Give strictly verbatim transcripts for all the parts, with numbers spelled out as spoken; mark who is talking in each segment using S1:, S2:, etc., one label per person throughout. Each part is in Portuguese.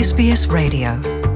S1: S B S Radio.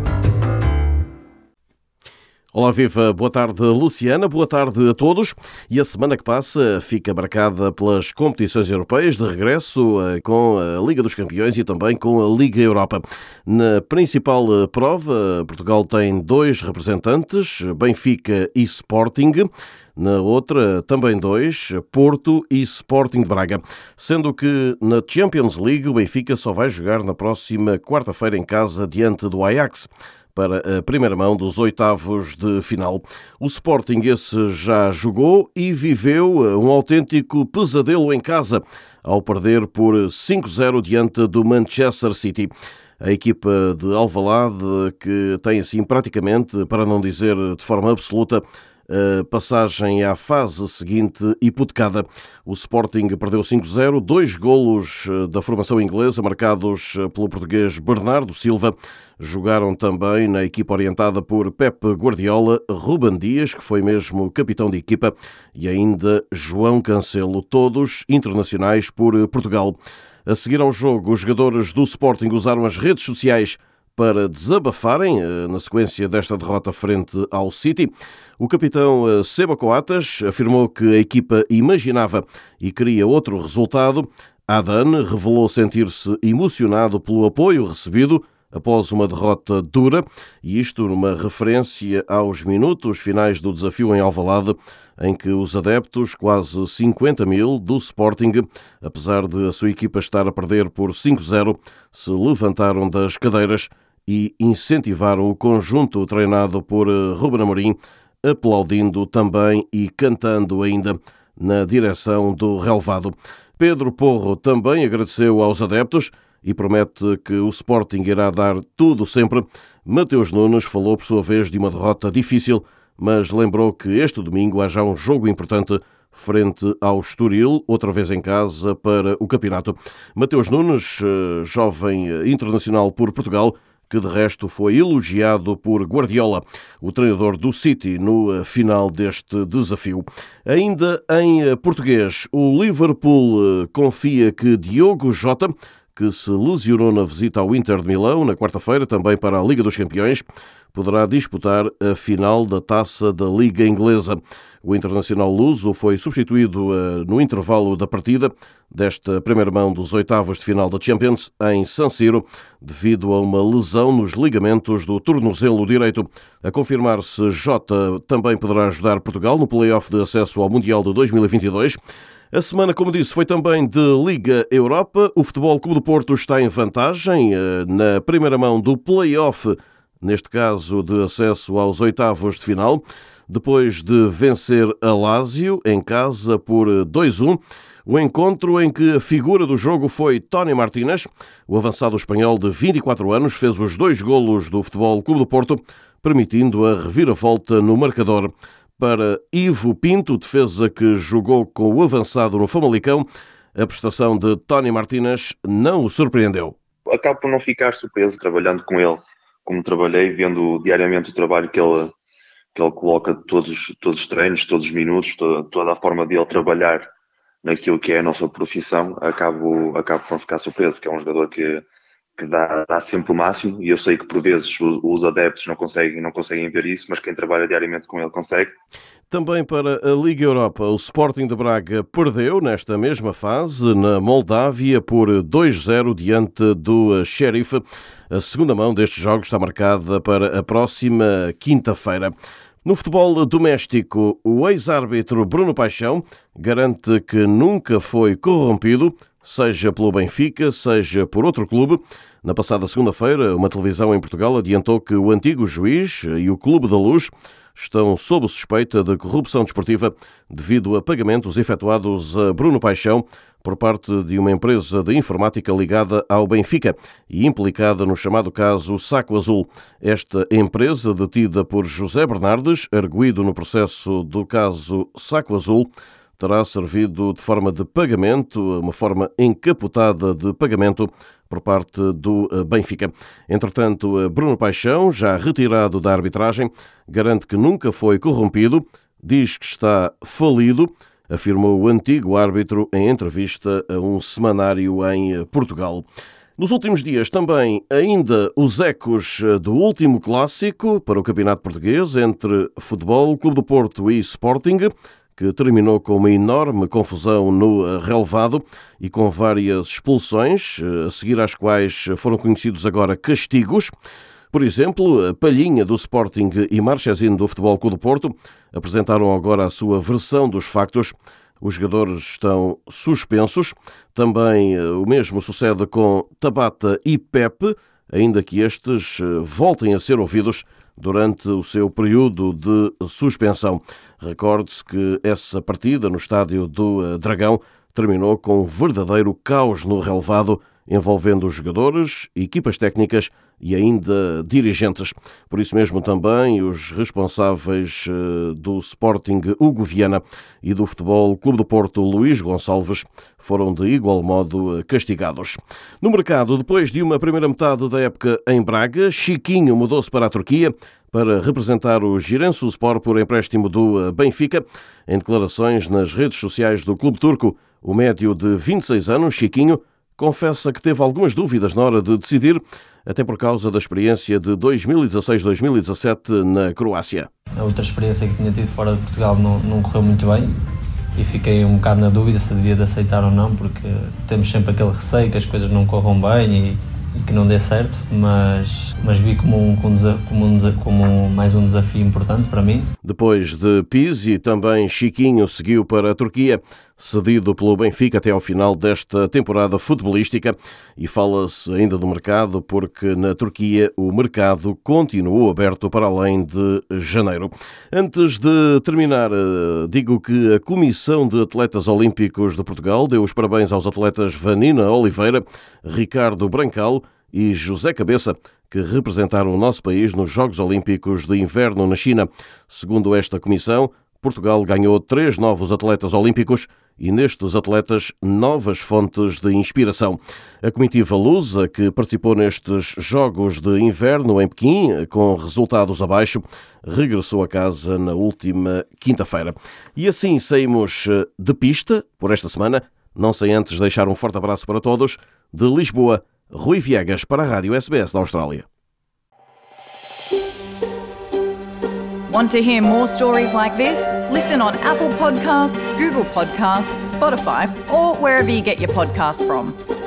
S2: Olá, viva, boa tarde Luciana, boa tarde a todos. E a semana que passa fica marcada pelas competições europeias de regresso com a Liga dos Campeões e também com a Liga Europa. Na principal prova, Portugal tem dois representantes, Benfica e Sporting. Na outra, também dois, Porto e Sporting de Braga. Sendo que na Champions League o Benfica só vai jogar na próxima quarta-feira em casa diante do Ajax para a primeira mão dos oitavos de final. O Sporting esse já jogou e viveu um autêntico pesadelo em casa ao perder por cinco zero diante do Manchester City. A equipa de Alvalade, que tem assim praticamente, para não dizer de forma absoluta, a passagem à fase seguinte hipotecada. O Sporting perdeu cinco zero, dois golos da formação inglesa marcados pelo português Bernardo Silva. Jogaram também na equipa orientada por Pep Guardiola, Ruben Dias, que foi mesmo capitão de equipa, e ainda João Cancelo, todos internacionais por Portugal. A seguir ao jogo, os jogadores do Sporting usaram as redes sociais para desabafarem na sequência desta derrota frente ao City. O capitão Seba Coates afirmou que a equipa imaginava e queria outro resultado. Adan revelou sentir-se emocionado pelo apoio recebido após uma derrota dura, e isto numa referência aos minutos finais do desafio em Alvalade, em que os adeptos, quase cinquenta mil, do Sporting, apesar de a sua equipa estar a perder por cinco zero, se levantaram das cadeiras e incentivaram o conjunto treinado por Ruben Amorim, aplaudindo também e cantando ainda na direção do relvado. Pedro Porro também agradeceu aos adeptos e promete que o Sporting irá dar tudo sempre. Mateus Nunes falou por sua vez de uma derrota difícil, mas lembrou que este domingo há já um jogo importante frente ao Estoril, outra vez em casa para o campeonato. Mateus Nunes, jovem internacional por Portugal, que de resto foi elogiado por Guardiola, o treinador do City, no final deste desafio. Ainda em português, o Liverpool confia que Diogo Jota, que se lesionou na visita ao Inter de Milão na quarta-feira, também para a Liga dos Campeões, poderá disputar a final da Taça da Liga Inglesa. O internacional luso foi substituído uh, no intervalo da partida desta primeira mão dos oitavos de final da Champions em San Siro, devido a uma lesão nos ligamentos do tornozelo direito. A confirmar-se, Jota também poderá ajudar Portugal no play-off de acesso ao Mundial de dois mil e vinte e dois. A semana, como disse, foi também de Liga Europa. O Futebol Clube do Porto está em vantagem uh, na primeira mão do play-off, neste caso de acesso aos oitavos de final, depois de vencer a Lazio em casa por dois a um. O encontro em que a figura do jogo foi Tony Martínez, o avançado espanhol de vinte e quatro anos, fez os dois golos do Futebol Clube do Porto, permitindo a reviravolta no marcador. Para Ivo Pinto, defesa que jogou com o avançado no Famalicão, a prestação de Tony Martínez não o surpreendeu.
S3: Acabo por não ficar surpreso trabalhando com ele, como trabalhei, vendo diariamente o trabalho que ele, que ele coloca todos, todos os treinos, todos os minutos, toda, toda a forma de ele trabalhar naquilo que é a nossa profissão. Acabo, acabo por não ficar surpreso, porque é um jogador que, que dá, dá sempre o máximo, e eu sei que por vezes os, os adeptos não conseguem, não conseguem ver isso, mas quem trabalha diariamente com ele consegue.
S2: Também para a Liga Europa, o Sporting de Braga perdeu nesta mesma fase na Moldávia por dois a zero diante do Sheriff. A segunda mão destes jogos está marcada para a próxima quinta-feira. No futebol doméstico, o ex-árbitro Bruno Paixão garante que nunca foi corrompido, seja pelo Benfica, seja por outro clube. Na passada segunda-feira, uma televisão em Portugal adiantou que o antigo juiz e o Clube da Luz estão sob suspeita de corrupção desportiva devido a pagamentos efetuados a Bruno Paixão por parte de uma empresa de informática ligada ao Benfica e implicada no chamado caso Saco Azul. Esta empresa, detida por José Bernardes, arguido no processo do caso Saco Azul, terá servido de forma de pagamento, uma forma encapotada de pagamento por parte do Benfica. Entretanto, Bruno Paixão, já retirado da arbitragem, garante que nunca foi corrompido, diz que está falido, afirmou o antigo árbitro em entrevista a um semanário em Portugal. Nos últimos dias também ainda os ecos do último clássico para o Campeonato Português entre Futebol Clube do Porto e Sporting, que terminou com uma enorme confusão no relevado e com várias expulsões, a seguir às quais foram conhecidos agora castigos. Por exemplo, Palhinha do Sporting e Marchesino do Futebol Clube do Porto apresentaram agora a sua versão dos factos. Os jogadores estão suspensos. Também o mesmo sucede com Tabata e Pepe, ainda que estes voltem a ser ouvidos durante o seu período de suspensão. Recorde-se que essa partida no estádio do Dragão terminou com um verdadeiro caos no relevado, envolvendo os jogadores, equipas técnicas e ainda dirigentes. Por isso mesmo também os responsáveis do Sporting, Hugo Viana, e do Futebol Clube do Porto, Luís Gonçalves, foram de igual modo castigados. No mercado, depois de uma primeira metade da época em Braga, Chiquinho mudou-se para a Turquia para representar o Giresunspor por empréstimo do Benfica. Em declarações nas redes sociais do clube turco, o médio de vinte e seis anos, Chiquinho, confessa que teve algumas dúvidas na hora de decidir, até por causa da experiência de dois mil e dezasseis dois mil e dezassete na Croácia.
S1: A outra experiência que tinha tido fora de Portugal não, não correu muito bem e fiquei um bocado na dúvida se devia de aceitar ou não, porque temos sempre aquele receio que as coisas não corram bem e, e que não dê certo, mas, mas vi como, um, como, um, como mais um desafio importante para mim.
S2: Depois de Pizzi, também Chiquinho seguiu para a Turquia, cedido pelo Benfica até ao final desta temporada futebolística, e fala-se ainda do mercado porque na Turquia o mercado continuou aberto para além de janeiro. Antes de terminar, digo que a Comissão de Atletas Olímpicos de Portugal deu os parabéns aos atletas Vanina Oliveira, Ricardo Brancal e José Cabeça, que representaram o nosso país nos Jogos Olímpicos de Inverno na China. Segundo esta comissão, Portugal ganhou três novos atletas olímpicos e nestes atletas novas fontes de inspiração. A comitiva lusa, que participou nestes Jogos de Inverno em Pequim, com resultados abaixo, regressou a casa na última quinta-feira. E assim saímos de pista por esta semana. Não sem antes deixar um forte abraço para todos. De Lisboa, Rui Viegas para a Rádio S B S da Austrália.
S4: Want to hear more stories like this? Listen on Apple Podcasts, Google Podcasts, Spotify, or wherever you get your podcasts from.